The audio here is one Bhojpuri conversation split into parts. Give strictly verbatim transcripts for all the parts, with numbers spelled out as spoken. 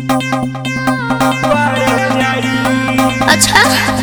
अच्छा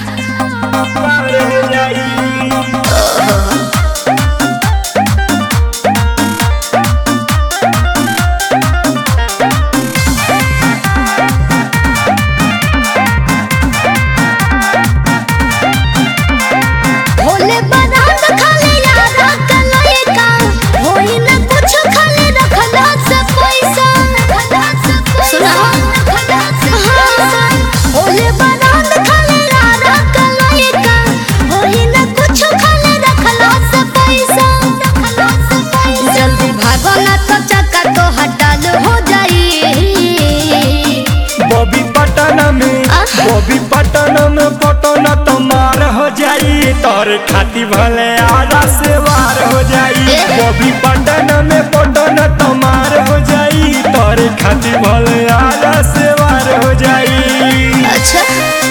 बॉबी पटन में पटन तमार हो जाई तोर खाती भले आरा से वार हो जाई। बॉबी पटन में पटन तमार हो जाई तोर खाती भले आरा से वार हो जाई। अच्छा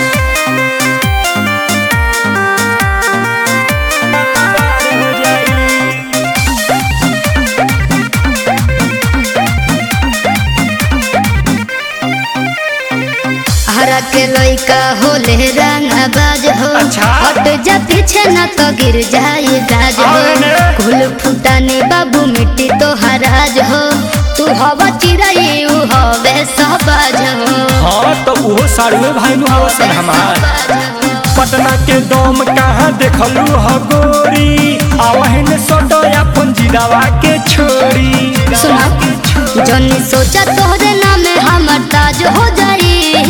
हरा के लइका होले रंगबाज हो। अच्छा। हट जा पीछे न तो गिर जाए गाज हो। कुल फुटाने बाबू मिट्टी तो हराज हो। तू हवा चिराई उ हवे सहबाज हो। हाँ तो वो साड़ुए भाई नु हवसन हमार पटना के दम कहाँ देखलू ह गोरी आवहिन सोटो अपन जिदावा के छोड़ी। सुना जनी सोचा तोहरे नामे हमर ताज हो जाई।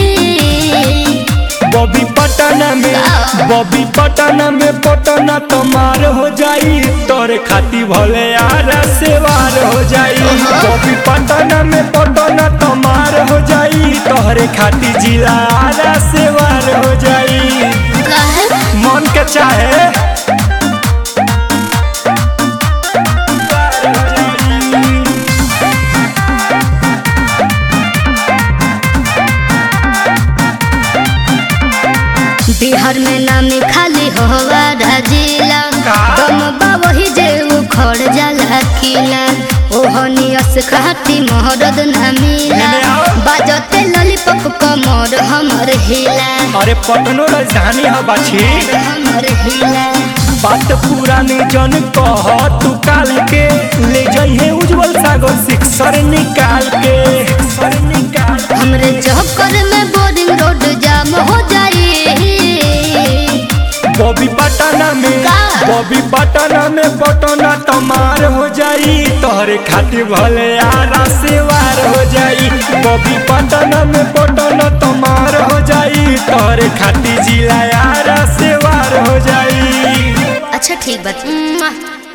बॉबी पटन में बॉबी पटन में पटना तमार हो जाई तोरे खाती भले आरा से वार हो जाई। बॉबी पटन में पटना तमार हो जाई तोहरे खाती जिला आरा से वार हो जाई। मन के चाहे बिहार में नामी खाली होवा जिला दम वही जे उखड़ जाला किला ओहनी अस खाती मोहरद ना मिला बाजते लॉलीपॉप कमर हमर हिला। अरे पटनो राजधानी है बाछी हमर हिला बात पुरानी जन कह तू काल के ले जाइए उज्जवल सागर सिक्सर निकाल के सिक्सर निकाल हमरे चक्कर में बोरिंग रोड जाम हो जाई। बॉबी पटना में बॉबी पटना में पटना तमार हो जाई तोहरे खातिर भले आरा से वार हो जाई। बॉबी पटना में पटना तमार हो जाई तोहरे खातिर जिला आरा से वार हो जाई। अच्छा ठीक बात।